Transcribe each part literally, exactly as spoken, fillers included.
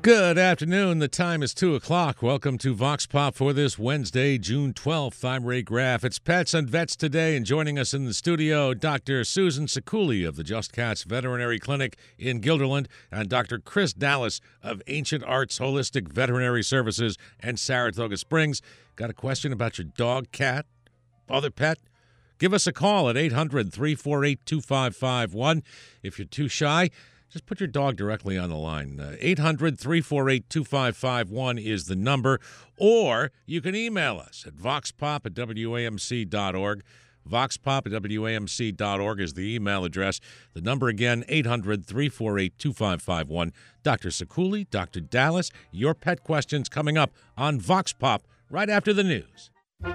Good afternoon. The time is two o'clock. Welcome to Vox Pop for this Wednesday, June twelfth. I'm Ray Graff. It's Pets and Vets today, and joining us in the studio, Doctor Susan Ciculli of the Just Cats Veterinary Clinic in Guilderland and Doctor Chris Dallas of Ancient Arts Holistic Veterinary Services in Saratoga Springs. Got a question about your dog, cat, other pet? Give us a call at eight hundred, three four eight, two five five one. If you're too shy, just put your dog directly on the line. Uh, eight hundred, three four eight, two five five one is the number. Or you can email us at voxpop at W A M C dot org. voxpop at W A M C dot org is the email address. The number again, eight hundred, three four eight, two five five one. Doctor Ciculli, Doctor Dallas, your pet questions coming up on Vox Pop right after the news.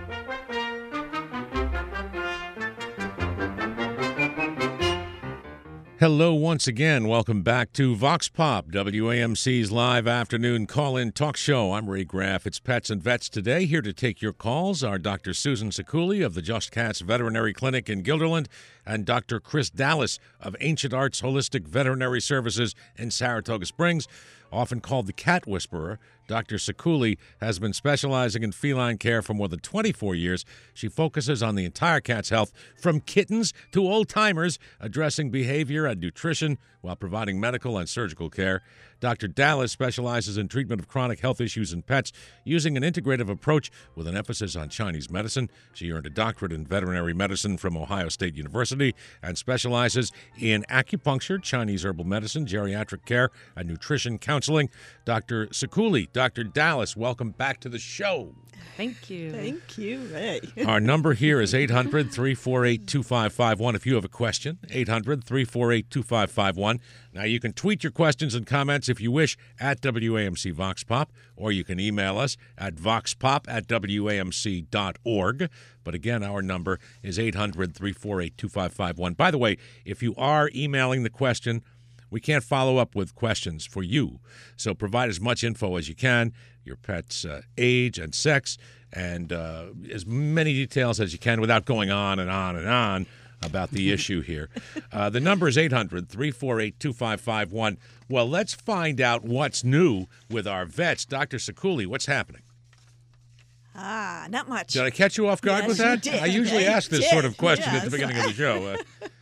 Hello once again. Welcome back to Vox Pop, W A M C's live afternoon call-in talk show. I'm Ray Graff. It's Pets and Vets today. Here to take your calls are Doctor Susan Ciculli of the Just Cats Veterinary Clinic in Guilderland and Doctor Chris Dallas of Ancient Arts Holistic Veterinary Services in Saratoga Springs. Often called the Cat Whisperer, Doctor Ciculli has been specializing in feline care for more than twenty-four years. She focuses on the entire cat's health, from kittens to old-timers, addressing behavior and nutrition while providing medical and surgical care. Doctor Dallas specializes in treatment of chronic health issues in pets using an integrative approach with an emphasis on Chinese medicine. She earned a doctorate in veterinary medicine from Ohio State University and specializes in acupuncture, Chinese herbal medicine, geriatric care, and nutrition counseling. Doctor Ciculli, Doctor Dallas, welcome back to the show. Thank you. Thank you, Ray. Our number here is eight hundred, three four eight, two five five one. If you have a question, eight hundred, three four eight, two five five one. Now, you can tweet your questions and comments if you wish at W A M C Vox Pop, or you can email us at voxpop at W A M C dot org. But again, our number is eight hundred, three four eight, two five five one. By the way, if you are emailing the question, we can't follow up with questions for you. So provide as much info as you can, your pet's uh, age and sex, and uh, as many details as you can without going on and on and on about the issue here. Uh, the number is eight hundred, three four eight, two five five one. Well, let's find out what's new with our vets. Doctor Ciculli, what's happening? Ah, not much. Did I catch you off guard Yes, with you that? did. I usually You ask this did. sort of question at the Yes. beginning of the show. Uh,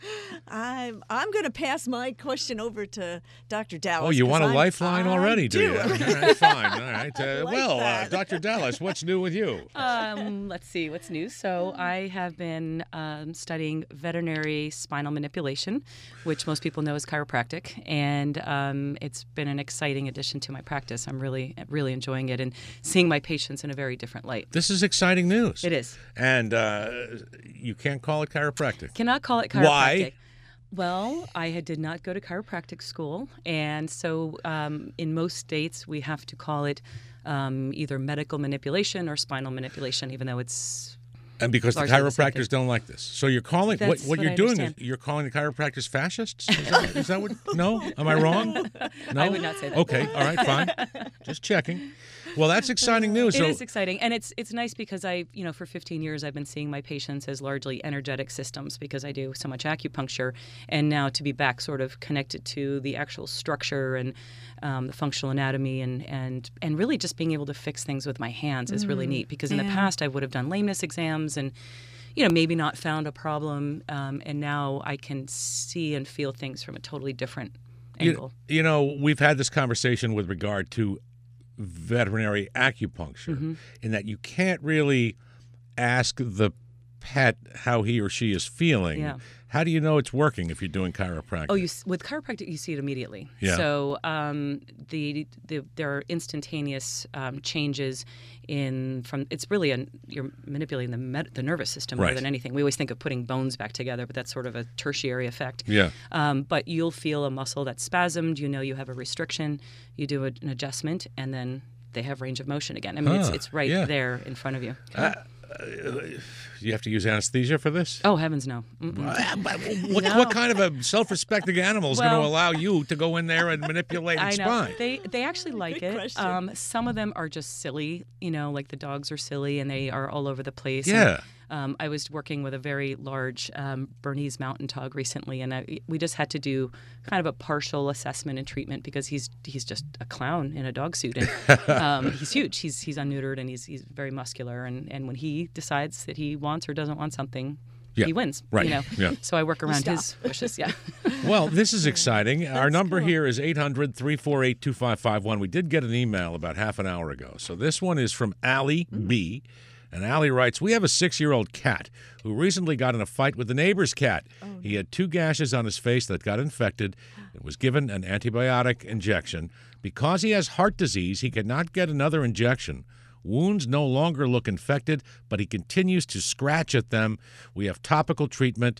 I'm I'm going to pass my question over to Doctor Dallas. oh, you want a 'cause I'm- lifeline I already, do, do. you? All right, fine. All right. Uh, I like well, uh, that. Doctor Dallas, what's new with you? Um, let's see what's new. So I have been um, studying veterinary spinal manipulation, which most people know as chiropractic, and um, it's been an exciting addition to my practice. I'm really, really enjoying it and seeing my patients in a very different light. This is exciting news. It is. And uh, you can't call it chiropractic. Cannot call it chiropractic. Why? Well, I had, did not go to chiropractic school, and so um, in most states we have to call it um, either medical manipulation or spinal manipulation, even though it's And because the largely the same chiropractors thing. don't like this. So you're calling, what, That's what what you're I doing understand. is you're calling the chiropractors fascists? Is that, is that what, no? Am I wrong? No? I would not say that. Okay, all right, fine. Just checking. Well, that's exciting news. It so, is exciting, and it's it's nice because I, you know, for fifteen years I've been seeing my patients as largely energetic systems because I do so much acupuncture, and now to be back sort of connected to the actual structure and um, the functional anatomy and, and and really just being able to fix things with my hands is really neat because in the yeah. past I would have done lameness exams and you know maybe not found a problem, um, and now I can see and feel things from a totally different angle. you, you know, we've had this conversation with regard to veterinary acupuncture Mm-hmm. in that you can't really ask the pet how he or she is feeling. Yeah. How do you know it's working if you're doing chiropractic? Oh, you, s- with chiropractic, you see it immediately. Yeah. So um, the, the there are instantaneous um, changes in from. It's really a, you're manipulating the med, the nervous system more Right. than anything. We always think of putting bones back together, but that's sort of a tertiary effect. Yeah. Um, but you'll feel a muscle that's spasmed. You know you have a restriction. You do a, an adjustment, and then they have range of motion again. I mean, it's Huh, it's right yeah. there in front of you. Uh, you have to use anesthesia for this? Oh heavens, no. Mm-mm. What, No. what kind of a self-respecting animal is going Well- to allow you to go in there and manipulate I its know spine? they they actually like Good it. question. Um, some of them are just silly, you know, like the dogs are silly and they are all over the place. Yeah. And, Um, I was working with a very large um, Bernese Mountain Dog recently, and I, we just had to do kind of a partial assessment and treatment because he's he's just a clown in a dog suit, and um, he's huge. He's he's unneutered and he's he's very muscular, and, and when he decides that he wants or doesn't want something, Yeah, he wins. right. You know, Yeah. so I work around Stop. his wishes. Yeah. Well, this is exciting. Our number cool. here is eight hundred, three four eight, two five five one. We did get an email about half an hour ago. So this one is from Allie B. And Allie writes, we have a six-year-old cat who recently got in a fight with the neighbor's cat. Oh, no. He had two gashes on his face that got infected and was given an antibiotic injection. Because he has heart disease, he cannot get another injection. Wounds no longer look infected, but he continues to scratch at them. We have topical treatment,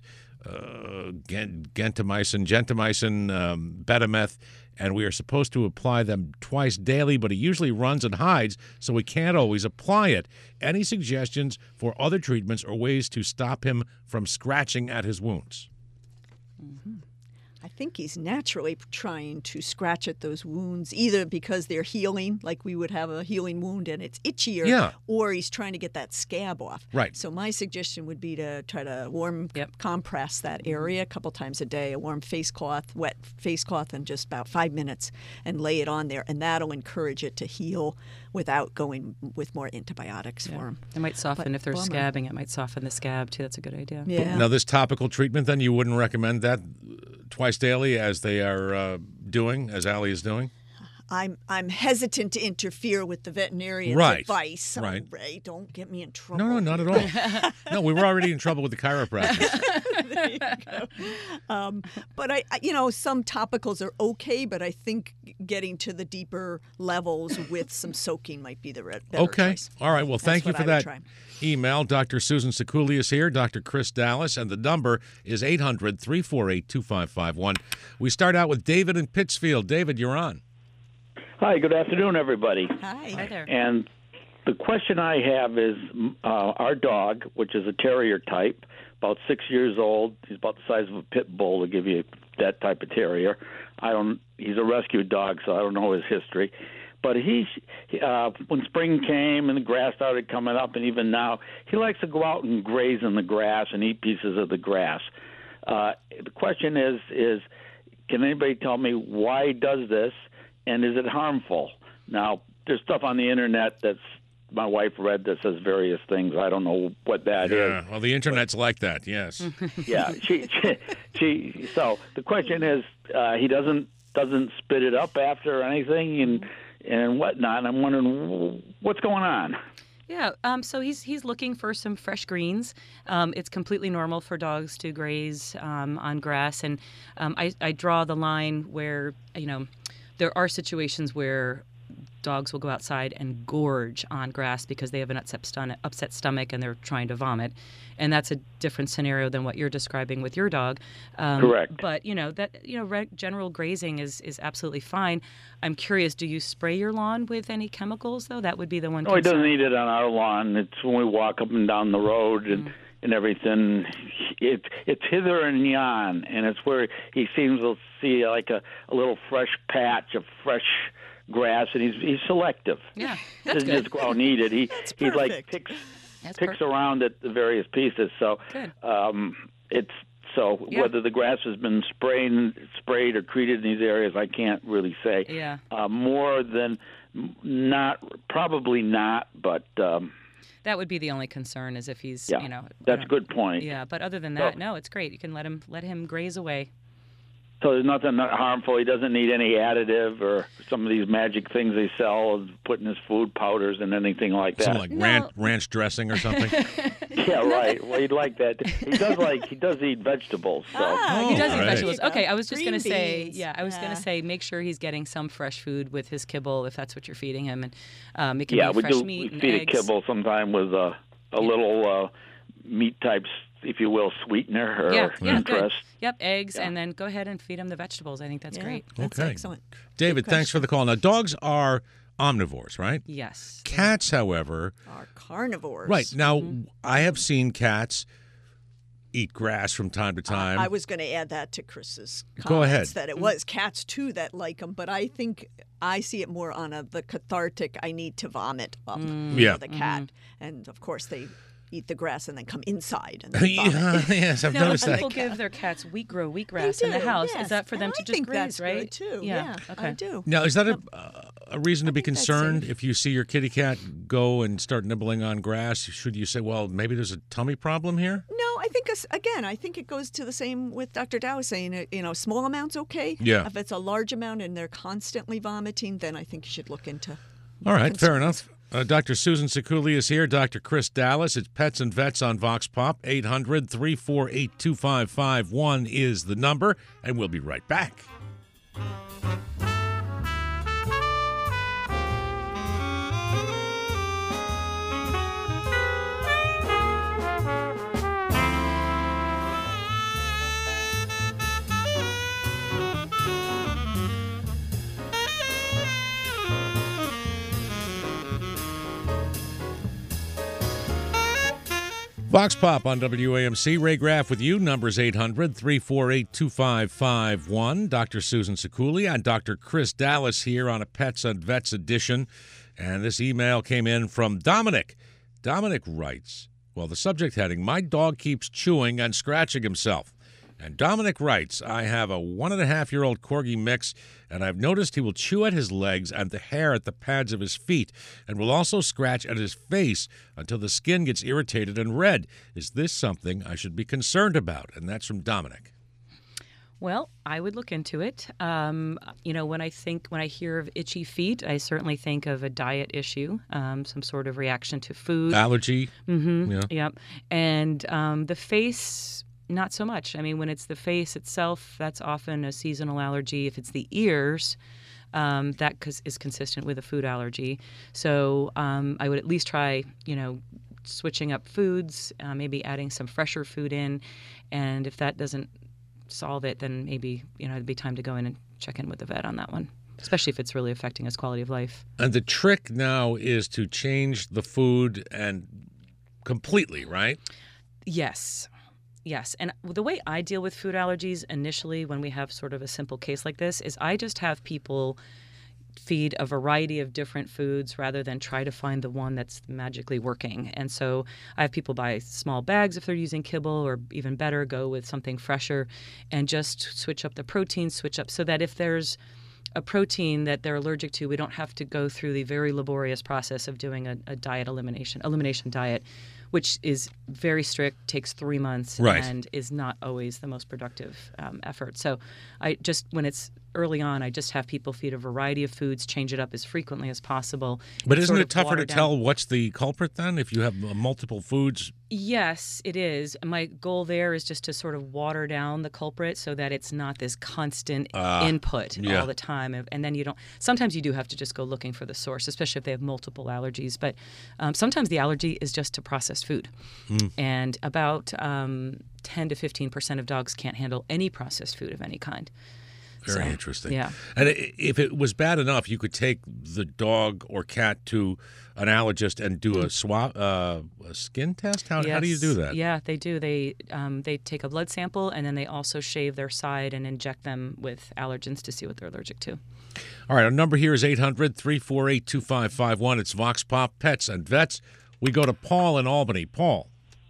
uh, gentamicin, gentamicin, um, betameth, and we are supposed to apply them twice daily, but he usually runs and hides, so we can't always apply it. Any suggestions for other treatments or ways to stop him from scratching at his wounds? Mm-hmm. I think he's naturally trying to scratch at those wounds, either because they're healing, like we would have a healing wound and it's itchier, yeah. or he's trying to get that scab off. Right. So my suggestion would be to try to warm Yep. compress that area a couple times a day, a warm face cloth, wet face cloth, in just about five minutes, and lay it on there, and that'll encourage it to heal without going with more antibiotics Yeah. for him. It might soften But if they're bummer. scabbing. It might soften the scab too. That's a good idea. Yeah. Now, this topical treatment, then, you wouldn't recommend that twice daily as they are uh, doing, as Allie is doing? I'm I'm hesitant to interfere with the veterinarian's Right. advice. Right. Oh, Ray, don't get me in trouble. No, no, not at all. No, we were already in trouble with the chiropractors. There you go. Um, but I, I- you know, some topicals are okay, but I think getting to the deeper levels with some soaking might be the re- better Okay. choice. All right. Well, thank That's you what for I would that try. email. Doctor Susan Sekuli is here, Doctor Chris Dallas, and the number is eight hundred, three four eight, two five five one. We start out with David in Pittsfield. David, you're on. Hi, good afternoon, everybody. Hi. Hi there. And the question I have is uh, our dog, which is a terrier type, about six years old. He's about the size of a pit bull, to give you that type of terrier. I don't. He's a rescue dog, so I don't know his history. But he, uh, when spring came and the grass started coming up, and even now, he likes to go out and graze in the grass and eat pieces of the grass. Uh, the question is, is can anybody tell me why he does this? And is it harmful? Now, there's stuff on the internet that's my wife read that says various things. I don't know what that is. Yeah. Well, the internet's like that. Yes. Yeah. She, she, she. So the question is, uh, he doesn't doesn't spit it up after anything and and whatnot. And I'm wondering what's going on. Yeah, um, so he's he's looking for some fresh greens. Um, it's completely normal for dogs to graze um, on grass, and um, I, I draw the line where, you know, there are situations where dogs will go outside and gorge on grass because they have an upset stomach, upset stomach and they're trying to vomit, and that's a different scenario than what you're describing with your dog. Um, Correct. But you know that you know re- general grazing is is absolutely fine. I'm curious, do you spray your lawn with any chemicals though? That would be the one. No, he concern. doesn't eat it on our lawn. It's when we walk up and down the road and. Mm. And everything, it, it's hither and yon, and it's where he seems to see like a, a little fresh patch of fresh grass, and he's he's selective. Yeah, he that's doesn't good. just go out and eat it. He That's he like perfect. picks That's picks perfect. around at the various pieces. So Good. um, it's so Yeah. whether the grass has been sprayed sprayed or treated in these areas, I can't really say. Yeah. Uh, more than not, probably not, but. Um, That would be the only concern, is if he's, Yeah, you know. that's a uh, good point. Yeah, but other than that, So- no, it's great. You can let him let him graze away. So there's nothing harmful. He doesn't need any additive or some of these magic things they sell, put in his food, powders, and anything like that. Something like No. ranch, ranch dressing or something. Yeah, right. Well, he'd like that. He does like he does eat vegetables. So Ah, Oh, He does eat right. vegetables. There you go. Okay, I was just Green going to say, beans. yeah, I was going Yeah. to say, make sure he's getting some fresh food with his kibble, if that's what you're feeding him, and um, it can yeah, be we fresh do meat we and feed eggs. a kibble sometime with a a little uh, meat type, if you will, sweetener or Yeah, yeah, good. interest. Yep, eggs, Yeah. and then go ahead and feed him the vegetables. I think that's Yeah, great. That's Okay. excellent. David, Good thanks for the call. Now, dogs are omnivores, right? Yes. Cats, however, Are carnivores. right. Now, Mm-hmm. I have seen cats eat grass from time to time. I was going to add that to Chris's comments, Go ahead. that it was cats too that like them, but I think I see it more on a the cathartic. I need to vomit up Mm. for Yeah. the cat, and of course they eat the grass and then come inside and then yeah, vomit. yes, I've Now, noticed that. people give their cats wheat grow wheatgrass They in the do, house. yes. Is that for them And to I just think graze, that's right? good too. Yeah. Okay. I do. Now, is that a, uh, a reason to be think that's concerned safe. if you see your kitty cat go and start nibbling on grass? Should you say, well, maybe there's a tummy problem here? No, I think as- again, I think it goes to the same with Doctor Dow saying, uh, you know, small amounts okay. Yeah. If it's a large amount and they're constantly vomiting, then I think you should look into. All right, fair concerns. enough. Uh, Doctor Susan Sekuli is here. Doctor Chris Dallas. It's Pets and Vets on Vox Pop. eight hundred, three four eight, two five five one is the number, and we'll be right back. Vox Pop on W A M C. Ray Graff with you. Numbers eight hundred, three four eight, two five five one. Doctor Susan Sekuli and Doctor Chris Dallas here on a Pets and Vets edition. And this email came in from Dominic. Dominic writes, well, the subject heading, my dog keeps chewing and scratching himself. And Dominic writes, I have a one-and-a-half-year-old Corgi mix, and I've noticed he will chew at his legs and the hair at the pads of his feet, and will also scratch at his face until the skin gets irritated and red. Is this something I should be concerned about? And that's from Dominic. Well, I would look into it. Um, you know, when I think, when I hear of itchy feet, I certainly think of a diet issue, um, some sort of reaction to food. Allergy? Mm-hmm. Yeah. Yep. And um, the face, not so much. I mean, when it's the face itself, that's often a seasonal allergy. If it's the ears, um, that cause is consistent with a food allergy. So um, I would at least try, you know, switching up foods, uh, maybe adding some fresher food in. And if that doesn't solve it, then maybe, you know, it'd be time to go in and check in with the vet on that one, especially if it's really affecting his quality of life. And the trick now is to change the food and completely, right? Yes. Yes. And the way I deal with food allergies initially when we have sort of a simple case like this is I just have people feed a variety of different foods rather than try to find the one that's magically working. And so I have people buy small bags if they're using kibble, or even better, go with something fresher and just switch up the protein, switch up so that if there's a protein that they're allergic to, we don't have to go through the very laborious process of doing a, a diet elimination, elimination diet, which is very strict, takes three months, right, and is not always the most productive um, effort. So I just, when it's early on, I just have people feed a variety of foods, change it up as frequently as possible. But isn't sort it of tougher water to down. tell what's the culprit then if you have uh, multiple foods? Yes, it is. My goal there is just to sort of water down the culprit so that it's not this constant Uh, input yeah. all the time. And, and then you don't, sometimes you do have to just go looking for the source, especially if they have multiple allergies. But um, sometimes the allergy is just to processed food. Mm. And about um, ten to fifteen percent of dogs can't handle any processed food of any kind. Very So, interesting. Yeah. And i- if it was bad enough, you could take the dog or cat to an allergist and do a swab, uh, a skin test. How, how do you Yes. do that? Yeah, they do. They um, they take a blood sample and then they also shave their side and inject them with allergens to see what they're allergic to. All right, our number here is eight hundred, three four eight, two five five one. It's Vox Pop, Pets and Vets. We go to Paul in Albany. Paul.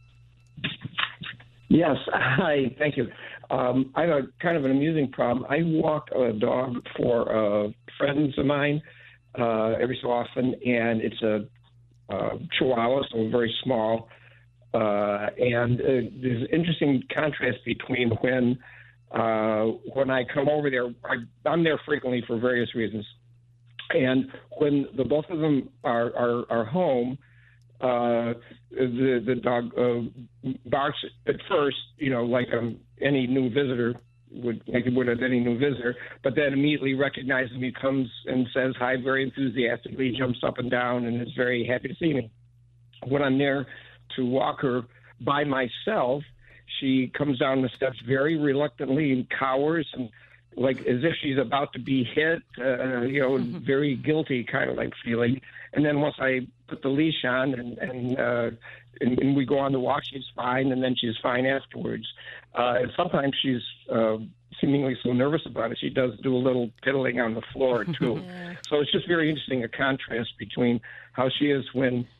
Yes, hi, thank you. Um, I have a kind of an amusing problem. I walk a dog for uh, friends of mine uh, every so often, and it's a uh, Chihuahua, so very small. Uh, and uh, there's an interesting contrast between when uh, when I come over there. I, I'm there frequently for various reasons, and when the both of them are are, are home. Uh, the the dog uh, barks at first, you know, like um, any new visitor would, like it would at any new visitor, but then immediately recognizes me, comes and says hi very enthusiastically, jumps up and down, and is very happy to see me. When I'm there to walk her by myself, she comes down the steps very reluctantly and cowers, and like as if she's about to be hit, uh, you know, mm-hmm. very guilty kind of like feeling. And then once I put the leash on and and, uh, and and we go on the walk, she's fine, and then she's fine afterwards. Uh, and sometimes she's uh, seemingly so nervous about it, she does do a little piddling on the floor too. Yeah. So it's just very interesting, a contrast between how she is when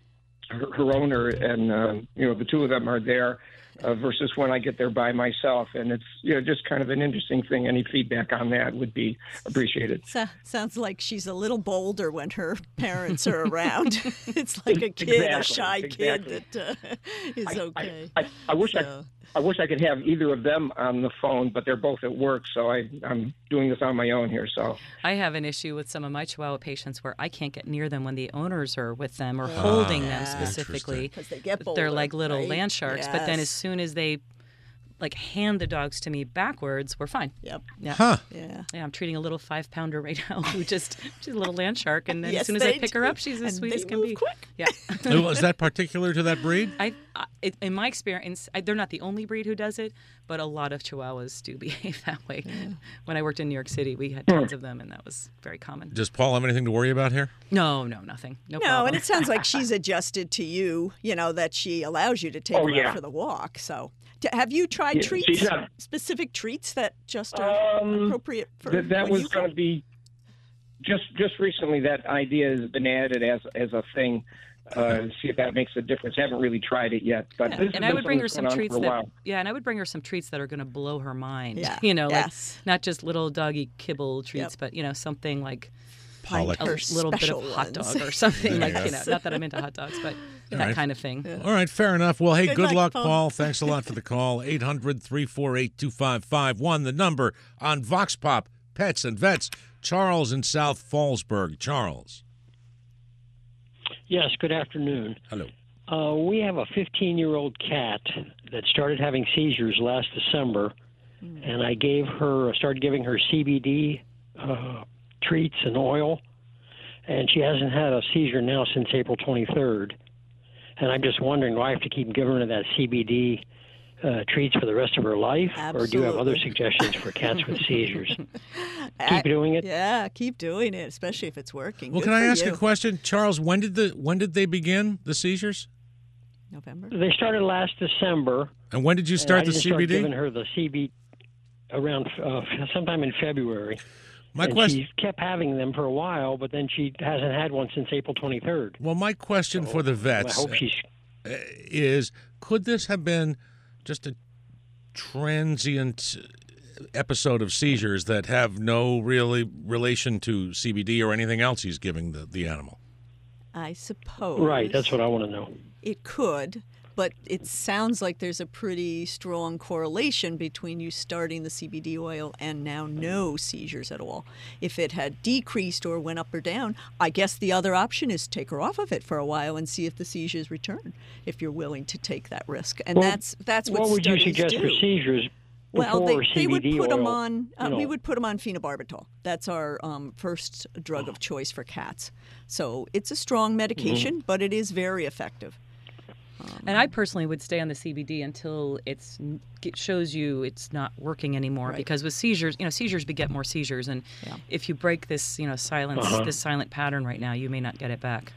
her, her owner, and uh, you know the two of them are there. Uh, versus when I get there by myself, and it's you know just kind of an interesting thing. Any feedback on that would be appreciated. So, sounds like she's a little bolder when her parents are around. It's like a kid, Exactly, a shy exactly. kid that uh, is I, okay. I, I, I wish So- I. I wish I could have either of them on the phone, but they're both at work, so I, I'm doing this on my own here. So I have an issue with some of my Chihuahua patients where I can't get near them when the owners are with them or holding them yeah. specifically. Because they get They're bolder, like little right? land sharks. But then as Yes. soon as they like hand the dogs to me backwards, we're fine. Yep. Yeah. Huh. Yeah. Yeah, I'm treating a little five pounder right now who just she's a little land shark, and then Yes, as soon as I they pick her do. up, she's as And sweet they as can move be. quick. Yeah. Oh, is that particular to that breed? I, I it, in my experience, I, they're not the only breed who does it, but a lot of Chihuahuas do behave that way. When I worked in New York City, we had tons of them, and that was very common. Does Paul have anything to worry about here? No, no, nothing. No, No, problem. and it sounds like she's adjusted to you, you know, that she allows you to take Oh, her yeah. out for the walk. So, D- have you tried Yeah, treats, she's not- specific treats that just are Um, appropriate for that, that when was you going come? to be just just recently. That idea has been added as as a thing. Uh, see if that makes a difference. Haven't really tried it yet, but this has and been I would bring her something some that's treats going on that, for a while. yeah, and I would bring her some treats that are going to blow her mind. Yeah, You know, yes. like not just little doggy kibble treats, Yep. but you know, something like Pint like a her little bit special of hot ones. dog or something like, you know, Yes. not that I'm into hot dogs, but that right. kind of thing. All right, fair enough. Well, hey, Good good, luck, luck, Paul. Paul. Thanks a lot for the call. eight hundred, three four eight, two five five one, the number on Vox Pop, Pets and Vets. Charles in South Fallsburg. Charles. Yes, good afternoon. Hello. Uh, we have a fifteen-year-old cat that started having seizures last December, and I gave her, started giving her C B D uh, treats and oil, and she hasn't had a seizure now since April twenty-third. And I'm just wondering, do I have to keep giving her that C B D uh, treats for the rest of her life, or do you have other Absolutely. suggestions for cats with seizures? I- Keep doing it? Yeah, keep doing it, especially if it's working. Well, Good can I for ask you. a question, Charles? When did the when did they begin the seizures? November. They started last December. And when did you and start I the didn't C B start D? giving her the C B D around uh, sometime in February. My and question. she kept having them for a while, but then she hasn't had one since April twenty-third. Well, my question for the I vets hope she's. is: could this have been just a transient episode of seizures that have no really relation to C B D or anything else he's giving the, the animal? I suppose. Right, that's what I want to know. It could, but it sounds like there's a pretty strong correlation between you starting the C B D oil and now no seizures at all. If it had decreased or went up or down, I guess the other option is take her off of it for a while and see if the seizures return, if you're willing to take that risk. And Well, that's that's what What would you studies suggest do. for seizures Well, before they, they would C B D put oil? them on. Uh, you We know? would put them on phenobarbital. That's our um, first drug of choice for cats. So it's a strong medication, Mm-hmm. but it is very effective. And I personally would stay on the C B D until it's it shows you it's not working anymore. Right. Because with seizures, you know, seizures beget more seizures, and Yeah. if you break this, you know, silence, Uh-huh. this silent pattern right now, you may not get it back.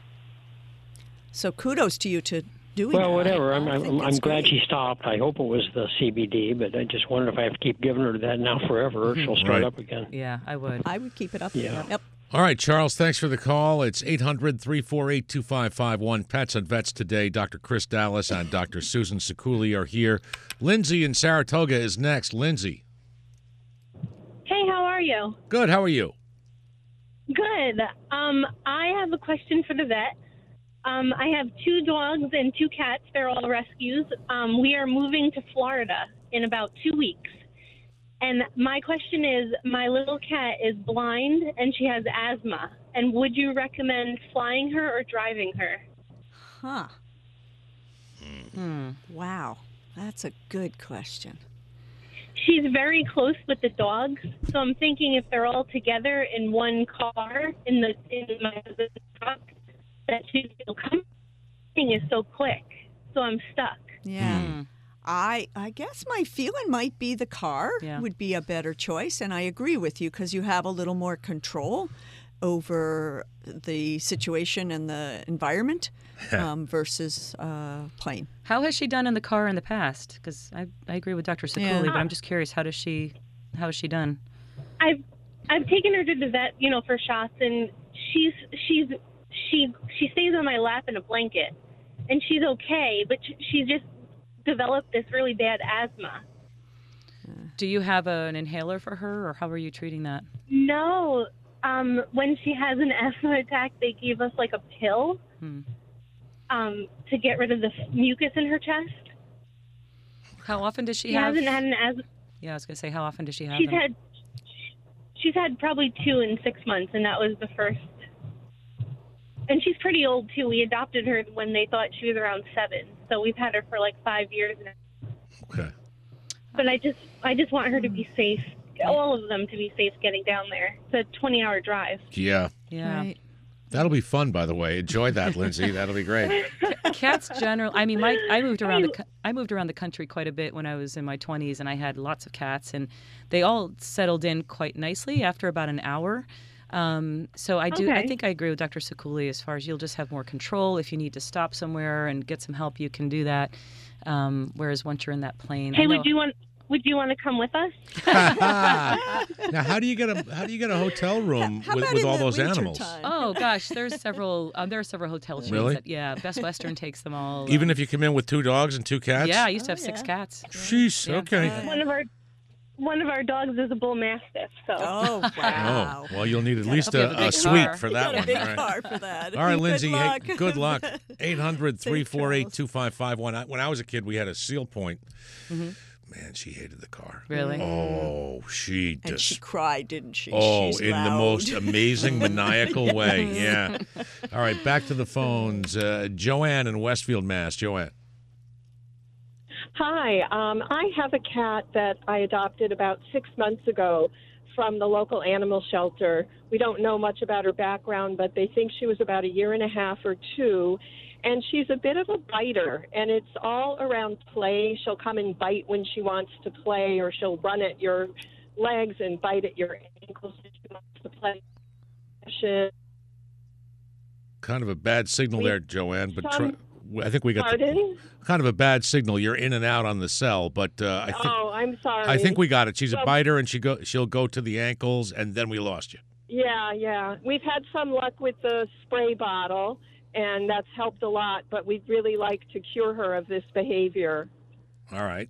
So kudos to you to doing Well, that. whatever. I'm, I I'm, think I'm that's glad great. she stopped. I hope it was the C B D, but I just wondered if I have to keep giving her that now forever, or she'll start Right. up again. Yeah, I would. I would keep it up. Yeah. Yep. All right, Charles, thanks for the call. It's eight hundred, three four eight, two five five one. Pets and Vets today. Doctor Chris Dallas and Doctor Susan Sekuli are here. Lindsay in Saratoga is next. Lindsay. Hey, how are you? Good. How are you? Good. Um, I have a question for the vet. Um, I have two dogs and two cats. They're all rescues. Um, we are moving to Florida in about two weeks. And my question is, my little cat is blind and she has asthma. And would you recommend flying her or driving her? Huh. Hmm. Wow. That's a good question. She's very close with the dogs, so I'm thinking if they're all together in one car in the in my husband's truck, that she'd feel comfortable. Thing is so quick, so I'm stuck. Yeah. Hmm. I I guess my feeling might be the car Yeah. would be a better choice, and I agree with you because you have a little more control over the situation and the environment um, versus uh, plane. How has she done in the car in the past? Because I, I agree with Doctor Sekuli, Yeah. but I'm just curious, how does she, how has she done? I've I've taken her to the vet, you know, for shots, and she's she's she she stays on my lap in a blanket, and she's okay, but sh- she just developed this really bad asthma. Do you have a, an inhaler for her, or how are you treating that? No, um, when she has an asthma attack, they gave us like a pill Hmm. um, to get rid of the mucus in her chest. How often does she, She have? hasn't had an asthma. Yeah, I was going to say, how often does she have She's them? had she's had probably two in six months, and that was the first. And she's pretty old too. We adopted her when they thought she was around seven, so we've had her for like five years now. Okay. But I just I just want her to be safe. All of them to be safe getting down there. It's a twenty-hour drive. Yeah. Yeah. Right. That'll be fun, by the way. Enjoy that, Lindsay. That'll be great. Cats general. I mean, my I moved around the co- I moved around the country quite a bit when I was in my twenties, and I had lots of cats, and they all settled in quite nicely after about an hour. Um, so I do. I Okay. think I agree with Doctor Sekuli as far as you'll just have more control. If you need to stop somewhere and get some help, you can do that. Um, whereas once you're in that plane, Hey, I know, would you want would you want to come with us? Now, how do you get a how do you get a hotel room How with, about with in all the those winter animals? time? Oh gosh, there's several. Um, there are several hotel chains. Really? That, yeah, Best Western takes them all. Even um, if you come in with two dogs and two cats? yeah, I used to Oh, have six yeah. cats. Sheesh. Yeah. Okay. One of our one of our dogs is a bull mastiff. So Oh, wow. Oh, well, you'll need at least Hope you have a, a a big suite car. for You that got one. a big All right. car for that. All right, Good Lindsay. luck. Hey, good luck. eight hundred, three four eight, travels. two five five one. When I was a kid, we had a Seal Point. Mhm. Man, she hated the car. Really? Oh, she And just. she cried, didn't she? Oh, She's in the loud. most amazing, maniacal way. Yeah. All right, back to the phones. Uh, Joanne in Westfield, Mass. Joanne. Hi, um, I have a cat that I adopted about six months ago from the local animal shelter. We don't know much about her background, but they think she was about a year and a half or two. And she's a bit of a biter, and it's all around play. She'll come and bite when she wants to play, or she'll run at your legs and bite at your ankles when she wants to play. Kind of a bad signal We- there, Joanne, but try, some- I think we got the Pardon? kind of a bad signal. You're in and out on the cell, but uh, I think Oh, I'm sorry. I think we got it. She's a Well- biter, and she go she'll go to the ankles, and then we lost you. Yeah, yeah. We've had some luck with the spray bottle, and that's helped a lot, but we'd really like to cure her of this behavior. All right.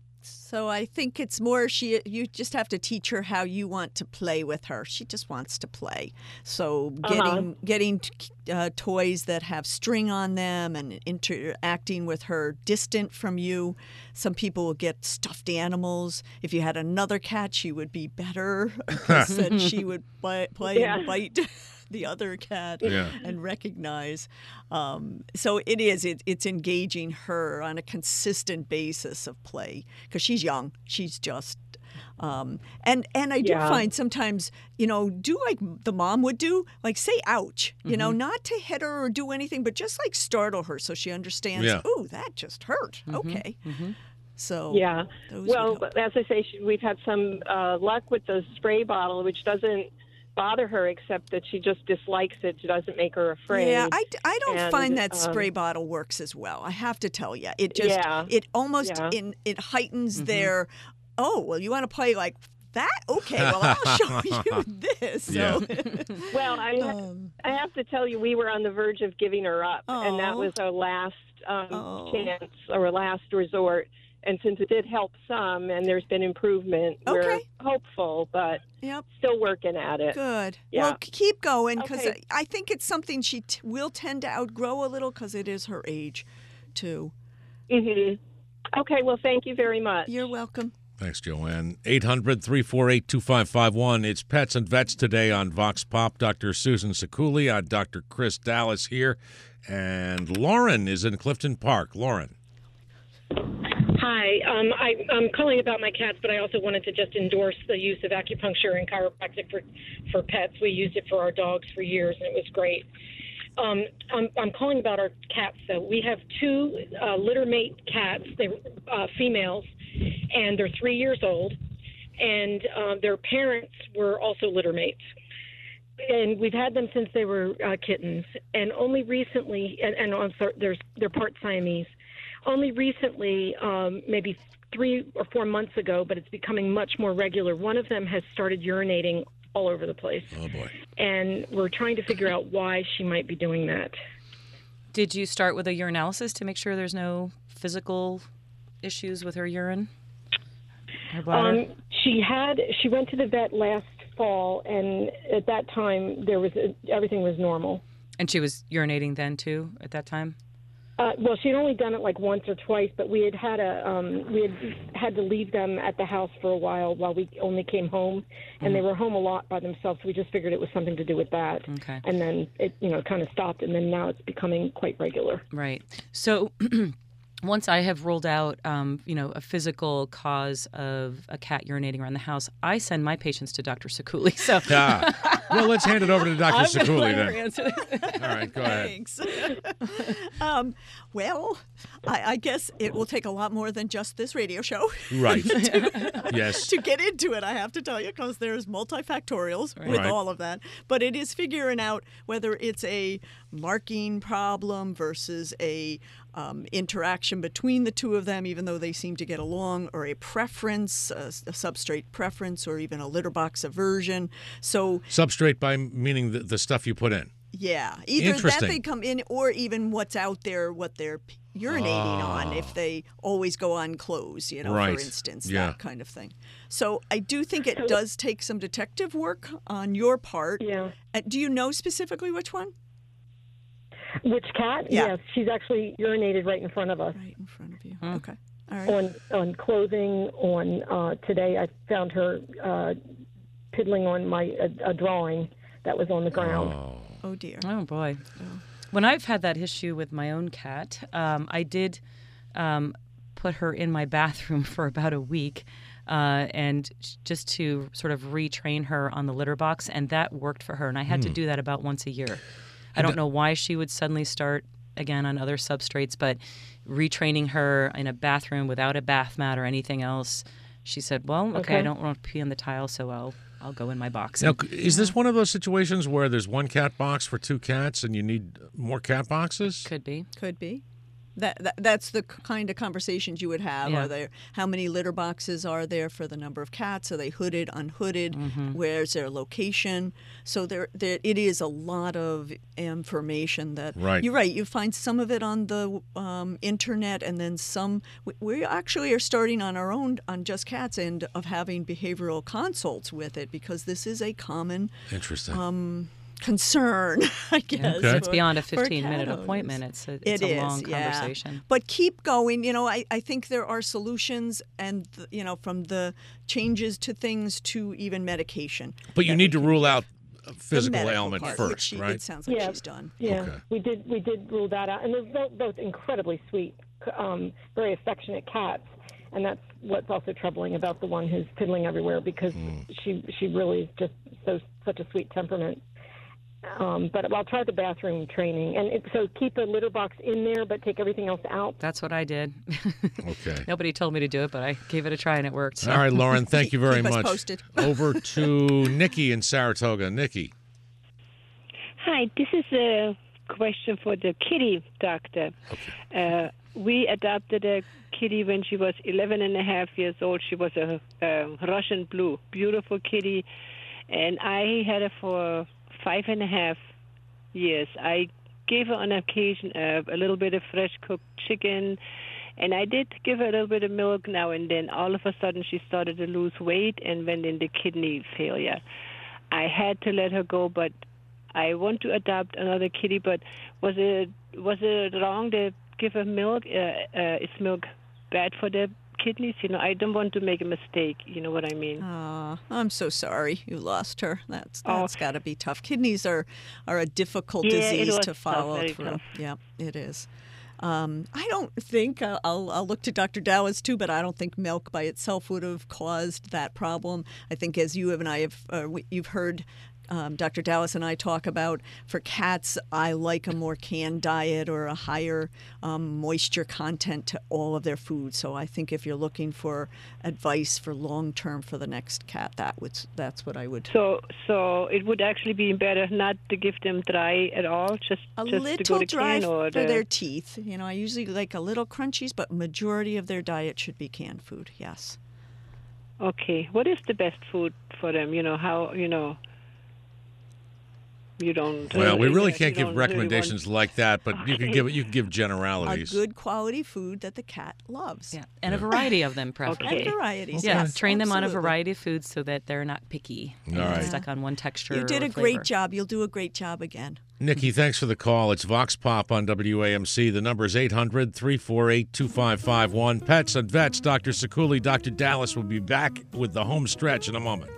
So I think it's more she. You just have to teach her how you want to play with her. She just wants to play. So getting Uh-huh. getting uh, toys that have string on them and interacting with her distant from you. Some people will get stuffed animals. If you had another cat, she would be better because then she would play, play Yeah. and bite the other cat Yeah. and recognize. Um, so it is. It, it's engaging her on a consistent basis of play because she's young. She's just. Um, and and I do Yeah. find sometimes, you know, do like the mom would do, like say ouch, you know, Mm-hmm. not to hit her or do anything, but just like startle her so she understands, Yeah. oh, that just hurt. Okay. Mhm. So Yeah. those Well, would help. as I say, she, we've had some uh, luck with the spray bottle, which doesn't bother her except that she just dislikes it. It doesn't make her afraid. Yeah, I, I don't And, find that um, spray bottle works as well. I have to tell you, it just Yeah. it almost Yeah. in it heightens Mhm. their. Oh well, you want to play like that? Okay, well I'll show you this. So, Well, I, um, I have to tell you, we were on the verge of giving her up, and that Aw. was our last um, Oh. chance, our last resort. And since it did help some, and there's been improvement, we're Okay. hopeful, but yep, still working at it. good. Yeah. Well, k- keep going because Okay. I, I think it's something she t- will tend to outgrow a little because it is her age, too. hmm Okay, well, thank you very much. You're welcome. Thanks, Joanne. eight hundred, three four eight, two five five one. It's Pets and Vets today on Vox Pop. Doctor Susan Sekuli. I'm Doctor Chris Dallas here. And Lauren is in Clifton Park. Lauren. Hi, um, I, I'm calling about my cats, but I also wanted to just endorse the use of acupuncture and chiropractic for, for pets. We used it for our dogs for years, and it was great. Um, I'm, I'm calling about our cats, though. We have two uh, litter mate cats. They're uh, females, and they're three years old, and uh, their parents were also litter mates. And we've had them since they were uh, kittens, and only recently, and, and I'm sorry, they're, they're part Siamese. Only recently, um, maybe three or four months ago, but it's becoming much more regular. One of them has started urinating all over the place, Oh, boy. and we're trying to figure out why she might be doing that. Did you start with a urinalysis to make sure there's no physical issues with her urine? Her bladder? Um, she had. She went to the vet last fall, and at that time, there was a, everything was normal. And she was urinating then too at that time? Uh, well, she'd only done it like once or twice, but we had had a um, we had had to leave them at the house for a while while we only came home, and mm. they were home a lot by themselves. So we just figured it was something to do with that. Okay. And then it, you know, kind of stopped, and then now it's becoming quite regular. Right. So. Once I have ruled out, um, you know, a physical cause of a cat urinating around the house, I send my patients to Doctor Sekuli. So, ah. Well, let's hand it over to Doctor Sekuli then. All right, go ahead. Thanks. um, well, I, I guess it will take a lot more than just this radio show. Right. to, yes. To get into it, I have to tell you, because there's multifactorials right. with right. all of that. But it is figuring out whether it's a marking problem versus a Um, interaction between the two of them, even though they seem to get along, or a preference, a, a substrate preference, or even a litter box aversion. So substrate by meaning the, the stuff you put in. Yeah, either that they come in, or even what's out there, what they're urinating oh. on, if they always go on clothes, you know, right. for instance, yeah. that kind of thing. So I do think it does take some detective work on your part. Yeah. Uh, do you know specifically which one? Which cat? Yeah. Yes, she's actually urinated right in front of us. Right in front of you. Hmm. Okay. All right. On on clothing. On uh, today, I found her uh, piddling on my a, a drawing that was on the ground. Oh, oh dear. Oh boy. Oh. When I've had that issue with my own cat, um, I did um, put her in my bathroom for about a week. Uh, and just to sort of retrain her on the litter box, and that worked for her. And I had mm. to do that about once a year. I don't know why she would suddenly start again on other substrates, but retraining her in a bathroom without a bath mat or anything else, she said, well, okay, okay. I don't want to pee on the tile, so I'll I'll go in my box. Now, is this one of those situations where there's one cat box for two cats and you need more cat boxes? Could be. Could be. That, that that's the kind of conversations you would have. Yeah. Are there how many litter boxes are there for the number of cats? Are they hooded, unhooded? Mm-hmm. Where's their location? So there, there it is a lot of information that right. you're right. You find some of it on the um, internet, and then some. We, we actually are starting on our own on Just Cats end of having behavioral consults with it, because this is a common interesting. Um, concern, I guess. Okay. It's for, beyond a fifteen-minute appointment. It's, a, it's it a is, long yeah. conversation. But keep going. You know, I, I think there are solutions, and, you know, from the changes to things to even medication. But you need to rule out a physical ailment part, first, which she, right? It sounds like yeah. she's done. Yeah, okay. we did we did rule that out. And they're both, both incredibly sweet, um, very affectionate cats. And that's what's also troubling about the one who's piddling everywhere, because mm. she she really is just so such a sweet temperament. Um, but I'll try the bathroom training. And it, so keep a litter box in there, but take everything else out. That's what I did. Okay. Nobody told me to do it, but I gave it a try, and it worked. So. All right, Lauren, thank you very keep us much. Posted. Over to Nikki in Saratoga. Nikki. Hi, this is a question for the kitty doctor. Okay. Uh, we adopted a kitty when she was eleven and a half years old. She was a, a Russian blue, beautiful kitty, and I had her for five and a half years. I gave her on occasion uh, a little bit of fresh cooked chicken, and I did give her a little bit of milk now and then. All of a sudden, she started to lose weight and went into kidney failure. I had to let her go, but I want to adopt another kitty. But was it was it wrong to give her milk? Uh, uh, is milk bad for the kidneys? You know, I don't want to make a mistake. You know what I mean? Oh, I'm so sorry you lost her. That's that's Oh. got to be tough. Kidneys are, are a difficult Yeah, it disease was to tough, follow very through. tough. Yeah, it is. Um, I don't think uh, I'll I'll look to Doctor Dowis too, but I don't think milk by itself would have caused that problem. I think, as you and I have, uh, we, you've heard. Um, Doctor Dallas and I talk about, for cats, I like a more canned diet or a higher um, moisture content to all of their food. So I think if you're looking for advice for long term for the next cat, that would that's what I would. So, so it would actually be better not to give them dry at all, just A just little to go to dry can or for the, their teeth. You know, I usually like a little crunchies, but majority of their diet should be canned food. Yes. Okay, what is the best food for them? You know how you know. You don't. Well, uh, we really you can't give don't really recommendations want- like that, but you can give you can give A generalities. good quality food that the cat loves. Yeah, and a variety of them, preferably. And varieties. Yeah, yes, train them on a absolutely. variety of foods so that they're not picky. All and right. stuck on one texture. You did or a flavor. great job. You'll do a great job again. Nikki, thanks for the call. It's Vox Pop on W A M C. The number is eight hundred, three four eight, two five five one. Pets and Vets, Doctor Sekuli, Doctor Dallas will be back with the home stretch in a moment.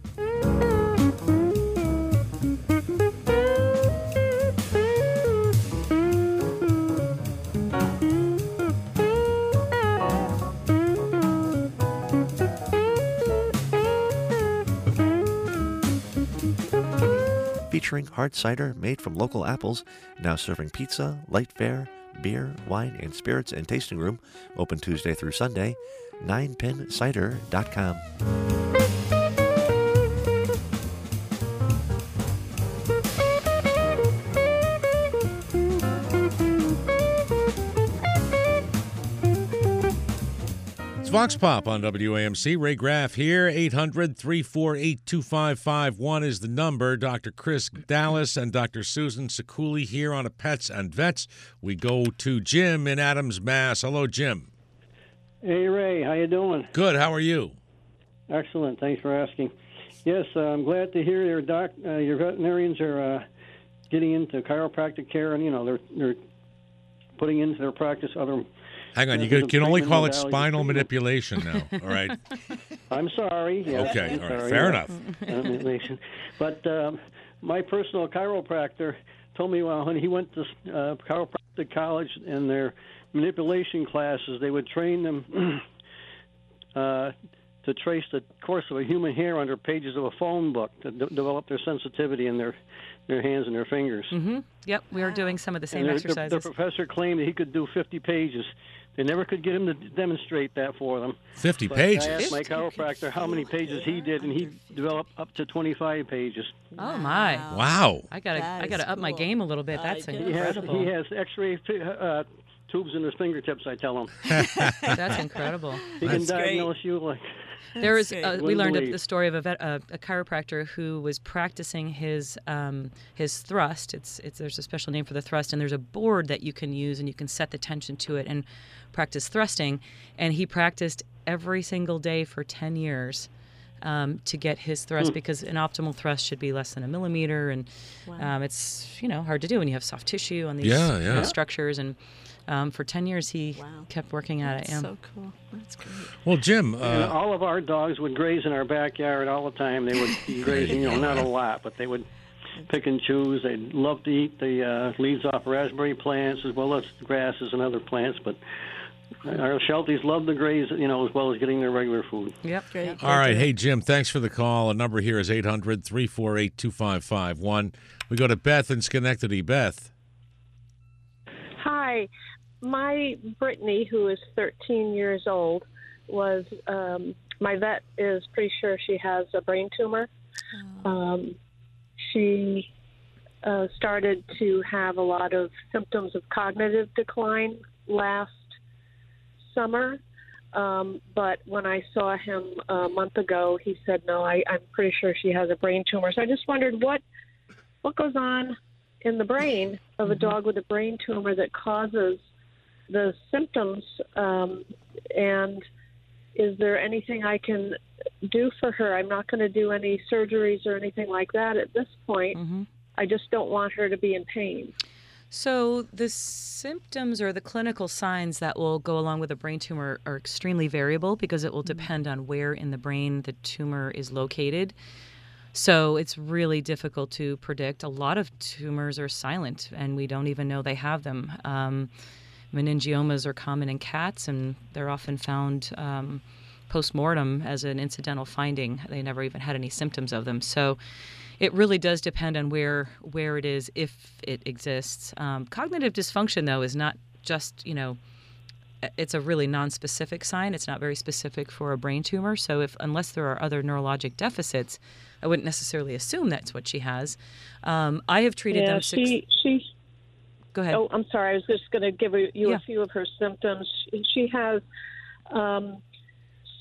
Featuring hard cider made from local apples, now serving pizza, light fare, beer, wine, and spirits and tasting room, open Tuesday through Sunday, nine pin cider dot com. Vox Pop on W A M C. Ray Graff here. eight hundred, three four eight, two five five one is the number. Doctor Chris Dallas and Doctor Susan Sekuli here on a Pets and Vets. We go to Jim in Adams, Mass. Hello, Jim. Hey, Ray. How you doing? Good. How are you? Excellent. Thanks for asking. Yes, uh, I'm glad to hear your doc, uh, your veterinarians are uh, getting into chiropractic care, and you know they're they're putting into their practice other. Hang on, you can, can only call it spinal manipulation now, all right? I'm sorry. Yes, okay, I'm all right, sorry, fair yeah. enough. Manipulation. But um, my personal chiropractor told me well, when he went to uh, chiropractic college and their manipulation classes, they would train them uh, to trace the course of a human hair under pages of a phone book to d- develop their sensitivity in their, their hands and their fingers. Mm-hmm. Yep, we are doing some of the same and exercises. The, the professor claimed that he could do fifty pages. They never could get him to demonstrate that for them. fifty but pages? I asked my chiropractor how many pages he did, and he developed up to twenty-five pages. Oh my! Wow! I gotta, That I gotta is up my cool. game a little bit. I That's do. He has, incredible. he has X-ray uh, tubes in his fingertips. I tell him. That's incredible. He That's can great. diagnose you like. There was great. uh, we Wouldn't learned a, believe. the story of a, vet, uh, a chiropractor who was practicing his um, his thrust. It's it's there's a special name for the thrust, and there's a board that you can use, and you can set the tension to it and practice thrusting. And he practiced every single day for ten years um, to get his thrust Hmm. because an optimal thrust should be less than a millimeter, and Wow. um, it's you know hard to do when you have soft tissue on these Yeah, you know, yeah. structures. And um, for ten years he Wow. kept working at That's it. Yeah. so cool. That's great. Well, Jim, And uh, all of our dogs would graze in our backyard all the time. They would be grazing, you know, not a lot, but they would pick and choose. They love to eat the uh, leaves off raspberry plants as well as grasses and other plants. But our Shelties love to graze, you know, as well as getting their regular food. Yep. Great. Yep. all right. Hey, Jim, thanks for the call. A number here is eight hundred, three four eight, two five five one. We go to Beth in Schenectady. Beth. Hi. My Brittany, who is thirteen years old, was um, my vet is pretty sure she has a brain tumor. Um, she uh, started to have a lot of symptoms of cognitive decline last summer. Um, but when I saw him a month ago, he said, no, I, I'm pretty sure she has a brain tumor. So I just wondered what what goes on in the brain of a dog with a brain tumor that causes the symptoms, um, and is there anything I can do for her? I'm not going to do any surgeries or anything like that at this point. Mm-hmm. I just don't want her to be in pain. So the symptoms or the clinical signs that will go along with a brain tumor are extremely variable because it will depend on where in the brain the tumor is located. So it's really difficult to predict. A lot of tumors are silent, and we don't even know they have them. Um, meningiomas are common in cats, and they're often found um, post-mortem as an incidental finding. They never even had any symptoms of them. So it really does depend on where where it is, if it exists. Um, cognitive dysfunction, though, is not just, you know, it's a really non-specific sign. It's not very specific for a brain tumor. So if unless there are other neurologic deficits, I wouldn't necessarily assume that's what she has. Um, I have treated yeah, them. Six- she she. Go ahead. Oh, I'm sorry. I was just going to give you Yeah. a few of her symptoms. She, she has um,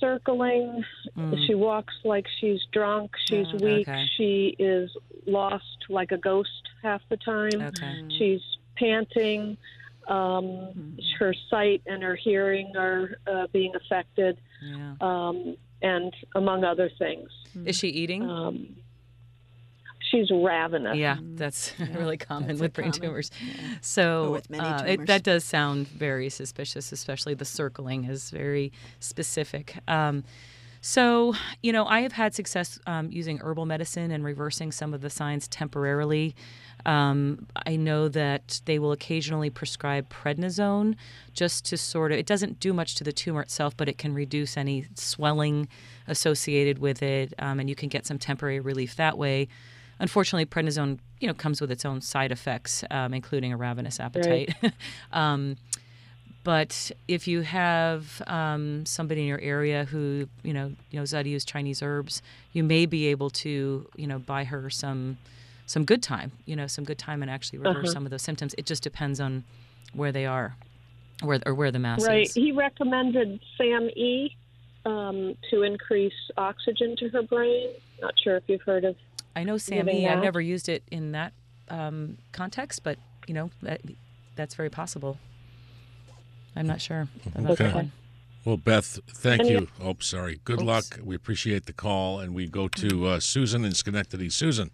circling. Mm. She walks like she's drunk. She's Oh, weak. okay. She is lost like a ghost half the time. Okay. She's panting. Um, her sight and her hearing are uh, being affected, Yeah. um, and among other things. Is she eating? Um, she's ravenous. Yeah, that's really common that's a with brain common- tumors. yeah. So Or with many uh, it, tumors. that does sound very suspicious, especially the circling is very specific. Um, so, you know, I have had success um, using herbal medicine and reversing some of the signs temporarily. Um, I know that they will occasionally prescribe prednisone just to sort of, it doesn't do much to the tumor itself, but it can reduce any swelling associated with it, um, and you can get some temporary relief that way. Unfortunately, prednisone, you know, comes with its own side effects, um, including a ravenous appetite. um, but if you have um, somebody in your area who, you know, knows how to use Chinese herbs, you may be able to, you know, buy her some some good time, you know, some good time and actually reverse Uh-huh. some of those symptoms. It just depends on where they are, where or where the mass Right. is. He recommended SAM E um, to increase oxygen to her brain. Not sure if you've heard of. I know SAM giving E. I've that. never used it in that um, context, but you know that that's very possible. I'm not sure about Okay. that one. Well, Beth, thank And you. Oh, sorry. Good Oops. luck. We appreciate the call, and we go to uh, Susan in Schenectady. Susan.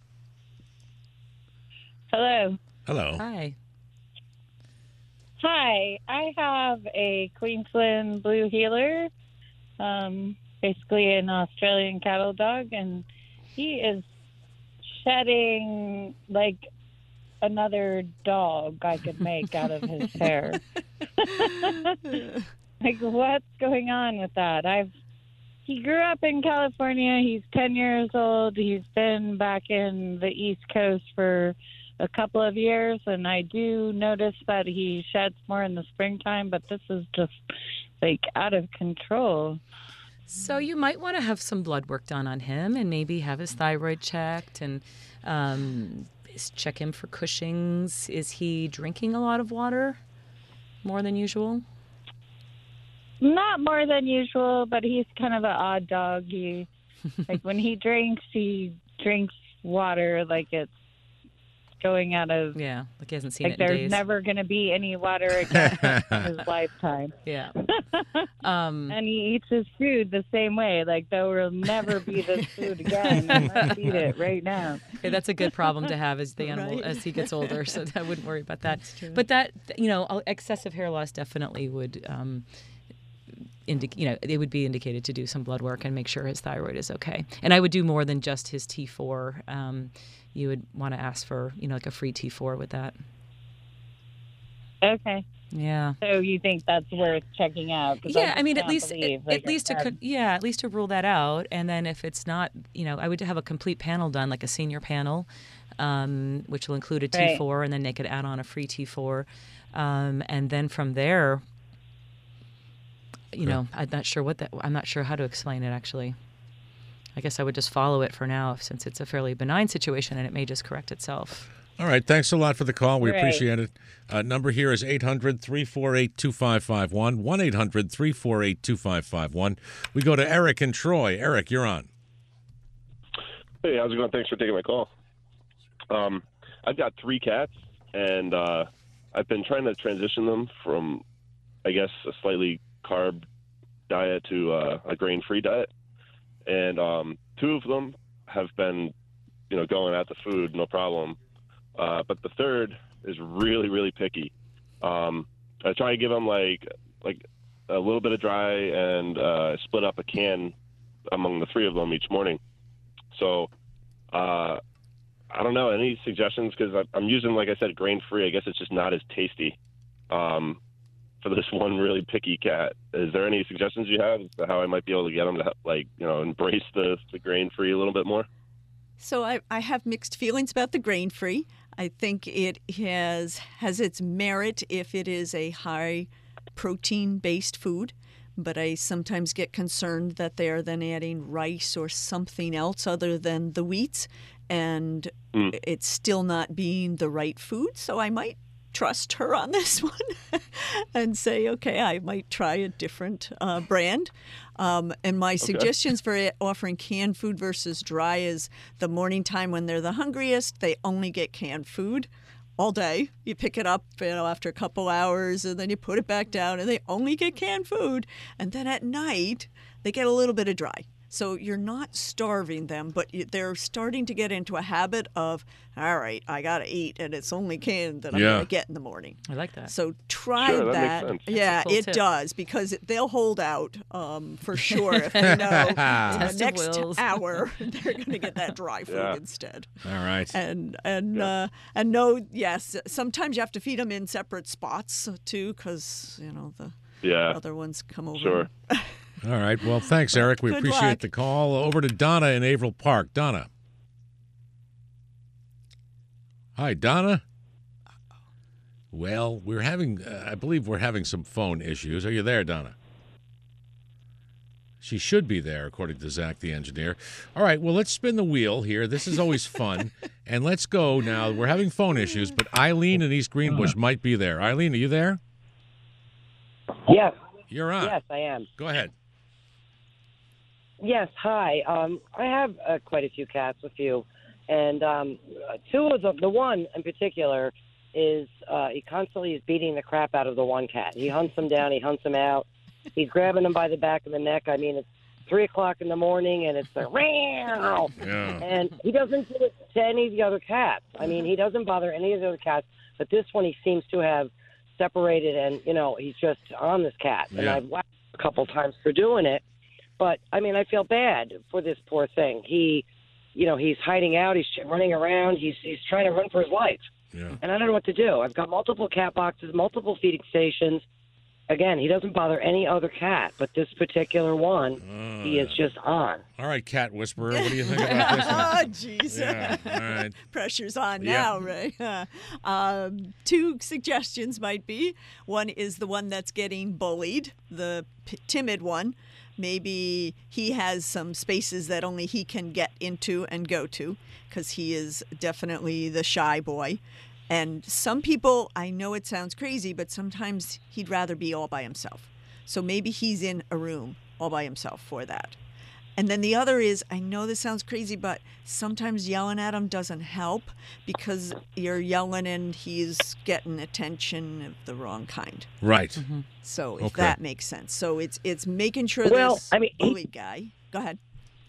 Hello. Hello. Hi. Hi. I have a Queensland Blue Heeler, um, basically an Australian cattle dog, and he is shedding like another dog I could make out of his hair. Like, what's going on with that? I've he grew up in California. He's ten years old. He's been back in the East Coast for a couple of years, and I do notice that he sheds more in the springtime, but this is just like out of control. So you might want to have some blood work done on him, and maybe have his thyroid checked, and um, check him for Cushing's. Is he drinking a lot of water, more than usual? Not more than usual, but he's kind of an odd dog. He, like when he drinks, he drinks water like it's going out of. Yeah, like he hasn't seen Like it in there's days. never going to be any water again in his lifetime. Yeah. Um, and he eats his food the same way. Like there will never be this food again. Let's eat it right now. Yeah, that's a good problem to have as the animal Right. as he gets older. So I wouldn't worry about that. But that, you know, excessive hair loss definitely would. Um, Indi- you know, it would be indicated to do some blood work and make sure his thyroid is okay. And I would do more than just his T four. Um, you would want to ask for, you know, like a free T four with that. Okay. Yeah. So you think that's worth checking out? 'Cause Yeah, I just mean, at can't least believe, at, like at I least to said- co- yeah, at least to rule that out. And then if it's not, you know, I would have a complete panel done, like a senior panel, um, which will include a T four, Right. and then they could add on a free T four, um, and then from there. You know, I'm not sure what that. I'm not sure how to explain it. Actually, I guess I would just follow it for now, since it's a fairly benign situation and it may just correct itself. All right. Thanks a lot for the call. We Right. appreciate it. Uh, number here is eight hundred, three four eight, two five five one, one eight hundred, three four eight, two five five one. We go to Eric in Troy. Eric, you're on. Hey, how's it going? Thanks for taking my call. Um, I've got three cats, and uh, I've been trying to transition them from, I guess, a slightly carb diet to uh, a grain-free diet. And um, two of them have been, you know, going at the food, no problem. Uh, but the third is really, really picky. Um, I try to give them like like a little bit of dry and uh, split up a can among the three of them each morning. So uh, I don't know, any suggestions? Because I'm using, like I said, grain-free. I guess it's just not as tasty um, for this one really picky cat. Is there any suggestions you have as to how I might be able to get them to, like, you know, embrace the, the grain-free a little bit more? So I, I have mixed feelings about the grain-free. I think it has has its merit if it is a high protein-based food, but I sometimes get concerned that they are then adding rice or something else other than the wheats, and Mm. it's still not being the right food. So I might trust her on this one and say, okay, I might try a different uh, brand. Um, and my okay. suggestions for offering canned food versus dry is the morning time when they're the hungriest, they only get canned food all day. You pick it up, you know, after a couple hours, and then you put it back down, and they only get canned food. And then at night, they get a little bit of dry. So you're not starving them, but they're starting to get into a habit of, all right, I got to eat, and it's only canned that I'm yeah. going to get in the morning. I like that. So try sure, that. that makes sense. Yeah, cool it tip. does, because it, they'll hold out um, for sure if they know in the next wills. hour they're going to get that dry food Yeah. instead. All right. And and Yeah. uh, and no, yes, sometimes you have to feed them in separate spots too, because you know the Yeah. other ones come over. Sure. All right. Well, thanks, Eric. We Good appreciate luck. the call. Over to Donna in Averill Park. Donna. Hi, Donna. Well, we're having, uh, I believe we're having some phone issues. Are you there, Donna? She should be there, according to Zach, the engineer. All right, well, let's spin the wheel here. This is always fun. And let's go now. We're having phone issues, but Eileen in East Greenbush might be there. Eileen, are you there? Yes. You're on. Yes, I am. Go ahead. Yes, hi. Um, I have uh, quite a few cats, a few. And um, two of them, the one in particular, is uh, he constantly is beating the crap out of the one cat. He hunts him down, he hunts him out. He's grabbing him by the back of the neck. I mean, it's three o'clock in the morning, and it's like, meow. Yeah. And he doesn't do it to any of the other cats. I mean, he doesn't bother any of the other cats, but this one he seems to have separated, and, you know, he's just on this cat. And Yeah. I've whacked him a couple times for doing it. But, I mean, I feel bad for this poor thing. He, you know, he's hiding out. He's running around. He's he's trying to run for his life. Yeah. And I don't know what to do. I've got multiple cat boxes, multiple feeding stations. Again, he doesn't bother any other cat, but this particular one, Uh, he is just on. All right, Cat Whisperer, what do you think about this one? Oh, jeez. Yeah, all right. Pressure's on Yeah. now, Ray. um, two suggestions might be. One is the one that's getting bullied, the p- timid one. Maybe he has some spaces that only he can get into and go to, because he is definitely the shy boy. And some people, I know it sounds crazy, but sometimes he'd rather be all by himself. So maybe he's in a room all by himself for that. And then the other is, I know this sounds crazy, but sometimes yelling at him doesn't help, because you're yelling and he's getting attention of the wrong kind. Right. Mm-hmm. So if Okay. that makes sense. So it's it's making sure Well, this I mean, he- bullied guy. Go ahead.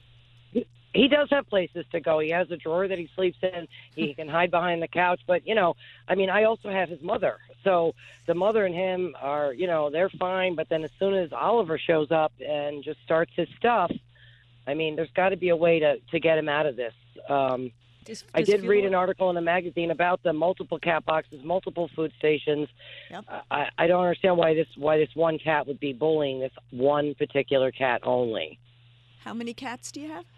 He does have places to go. He has a drawer that he sleeps in. He can hide behind the couch. But, you know, I mean, I also have his mother. So the mother and him are, you know, they're fine. But then as soon as Oliver shows up and just starts his stuff, I mean, there's got to be a way to, to get him out of this. Um, Does- I does did feel read like- an article in a magazine about the multiple cat boxes, multiple food stations. Yep. I, I don't understand why this why this one cat would be bullying this one particular cat only. How many cats do you have?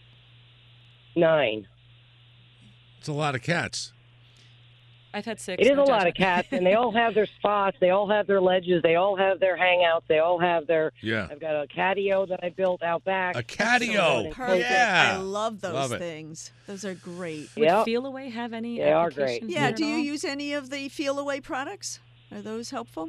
Nine. It's a lot of cats. I've had six. It is no a lot of judgment. cats, and they all have their spots. They all have their ledges. They all have their hangouts. They all have their. Yeah. I've got a catio that I built out back. A catio. Perfect. Yeah. I love those Love it. things. Those are great. Would Yep. Feel Away have any They are great. applications Yeah, there at do you all? use any of the Feel Away products? Are those helpful?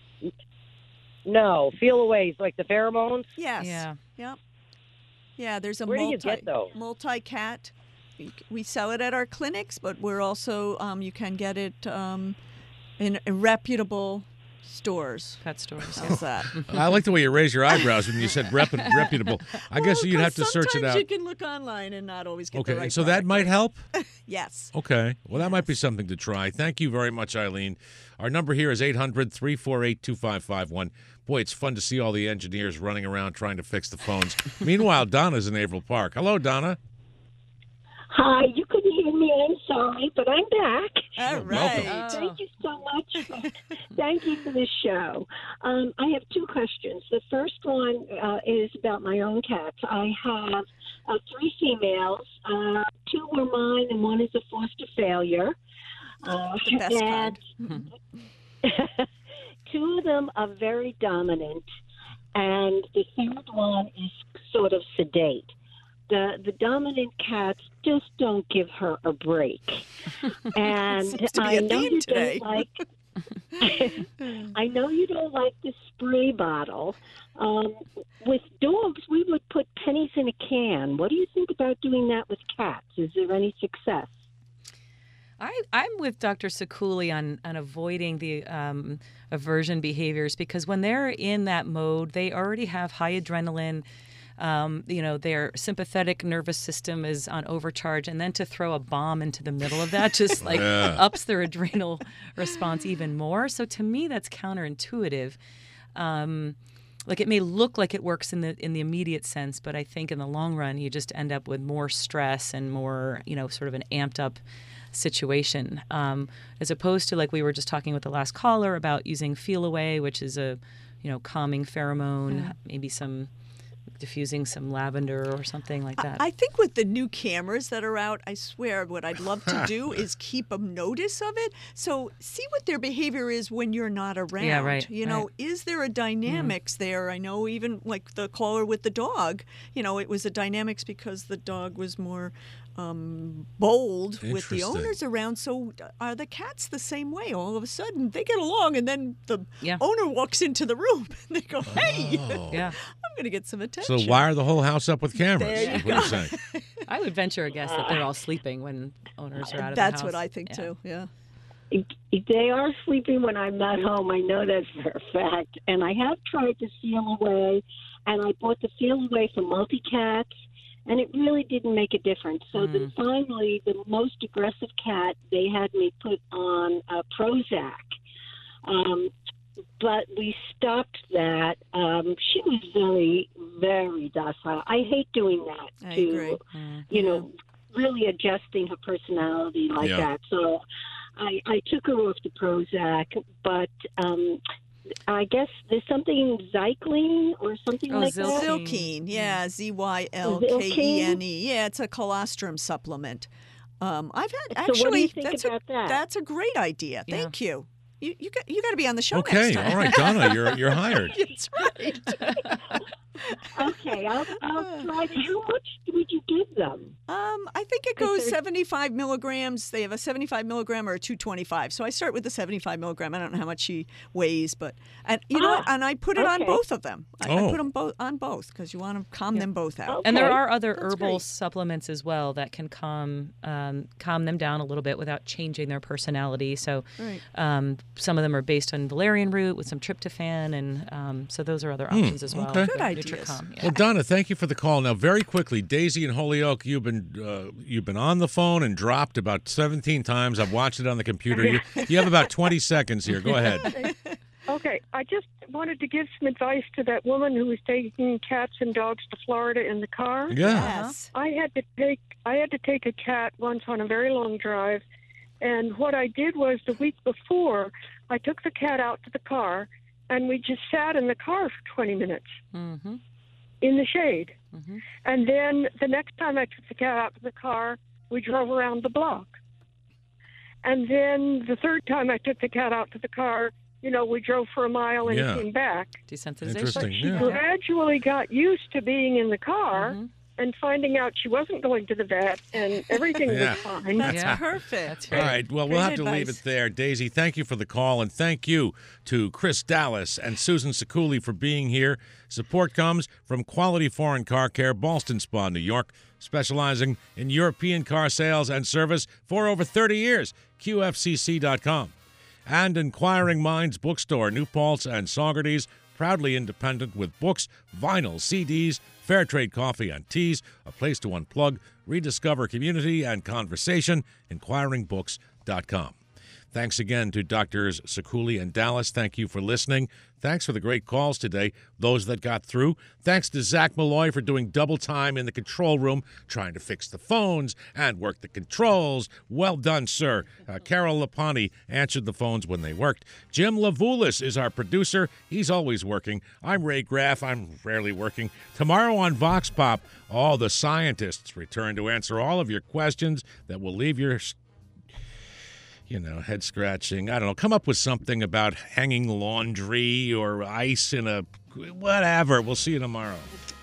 No, feel aways like the pheromones. Yes. Yeah. Yep. Yeah, there's a Where do you multi get those? multi-cat. We- We sell it at our clinics, but we're also um, you can get it um, in reputable stores. Pet stores. How's that? I like the way you raise your eyebrows when you said rep- reputable. I guess Well, you'd have to 'cause search it sometimes out. you can look online and not always get Okay, the right and so that product. might help? Yes. Okay. Well, that might be something to try. Thank you very much, Eileen. Our number here is eight hundred, three four eight, two five five one. Boy, it's fun to see all the engineers running around trying to fix the phones. Meanwhile, Donna's in Averill Park. Hello, Donna. Hi, you couldn't hear me. I'm sorry, but I'm back. All right. right. Thank you so much. For, thank you for this show. Um, I have two questions. The first one uh, is about my own cats. I have uh, three females. Uh, two were mine, and one is a foster failure. Uh, The best and kind. two of them are very dominant, and the third one is sort of sedate. the the dominant cats just don't give her a break. And Seems to be I a know theme you today. don't like. I know you don't like the spray bottle. Um, with dogs, we would put pennies in a can. What do you think about doing that with cats? Is there any success? I, I'm with Doctor Sekuli on, on avoiding the um, aversion behaviors, because when they're in that mode, they already have high adrenaline. Um, you know, their sympathetic nervous system is on overcharge, and then to throw a bomb into the middle of that just like Yeah. ups their adrenal response even more. So to me, that's counterintuitive. Um, like it may look like it works in the in the immediate sense, but I think in the long run, you just end up with more stress and more, you know, sort of an amped up situation, um, as opposed to like we were just talking with the last caller about using Feel Away, which is a, you know, calming pheromone, Yeah. maybe some diffusing some lavender or something like that. I think with the new cameras that are out, I swear what I'd love to do is keep a notice of it. So see what their behavior is when you're not around. Yeah, right, You know, right. is there a dynamics there? I know even like the caller with the dog, you know, it was a dynamics because the dog was more um, bold with the Interesting. owners around. So are the cats the same way? All of a sudden they get along and then the Yeah. owner walks into the room and they go, hey, Oh. Yeah. I'm going to get some attention. So wire the whole house up with cameras. There you is what go. you're saying. I would venture a guess that they're all sleeping when owners are out of That's the house. what I think Yeah. too. Yeah. They are sleeping when I'm not home. I know that for a fact. And I have tried to Feel Away, and I bought the Feel Away for multi-cats, and it really didn't make a difference. So then finally, the most aggressive cat, they had me put on uh, Prozac. Um, but we stopped that. Um, she was very, very docile. I hate doing that I to, agree. you know, really adjusting her personality like Yeah. that. So I, I took her off the Prozac, but um, I guess there's something Zyklene or something Oh, like that. Zylkene. Zylkene, yeah, Z Y L K E N E. Yeah, it's a colostrum supplement. Um, I've had So actually. what do you think that's about a, that? That's a great idea. Yeah. Thank you. You you got you got to be on the show Okay, next time. all right, Donna, you're you're hired. That's right. Okay, I'll, I'll try. to- How much would you give them? Um, I think it Is goes there- seventy-five milligrams. They have a seventy-five milligram or a two twenty-five. So I start with the seventy-five milligram. I don't know how much she weighs, but and you know what? Ah, And I put it on okay. both of them. I, I Oh. put them both on both because you want to calm them both out. And there Okay. are other That's herbal great. supplements as well that can calm um, calm them down a little bit without changing their personality. So Right. um, some of them are based on valerian root with some tryptophan, and um, so those are other options as well. okay. Good The ideas. Nutricom, yeah. Well, Donna, thank you for the call. Now, very quickly, Daisy and Holyoke, you've been uh, you've been on the phone and dropped about seventeen times. I've watched it on the computer. You, you have about twenty seconds here. Go ahead. Okay, I just wanted to give some advice to that woman who was taking cats and dogs to Florida in the car. Yeah. Yes. I had to take I had to take a cat once on a very long drive, and what I did was the week before I took the cat out to the car, and we just sat in the car for twenty minutes Mm-hmm. in the shade. Mm-hmm. And then the next time I took the cat out to the car, we drove around the block. And then the third time I took the cat out to the car, you know, we drove for a mile and Yeah. came back. Desensitization. Interesting. She Yeah. gradually got used to being in the car Mhm. and finding out she wasn't going to the vet and everything Yeah. was fine. That's Yeah. perfect. That's All right. right. Well, Great we'll have to leave advice. it there. Daisy, thank you for the call, and thank you to Chris Dallas and Susan Sekuli for being here. Support comes from Quality Foreign Car Care, Ballston Spa, New York, specializing in European car sales and service for over thirty years. Q F C C dot com. And Inquiring Minds Bookstore, New Paltz and Saugerties, proudly independent with books, vinyl, C Ds, fair trade coffee and teas, a place to unplug, rediscover community and conversation, inquiring books dot com. Thanks again to Doctors Sekuli and Dallas. Thank you for listening. Thanks for the great calls today, those that got through. Thanks to Zach Malloy for doing double time in the control room, trying to fix the phones and work the controls. Well done, sir. Uh, Carol Lapani answered the phones when they worked. Jim Lavoulis is our producer. He's always working. I'm Ray Graff. I'm rarely working. Tomorrow on Vox Pop, all the scientists return to answer all of your questions that will leave your you know, head scratching. I don't know. Come up with something about hanging laundry or ice in a whatever. We'll see you tomorrow.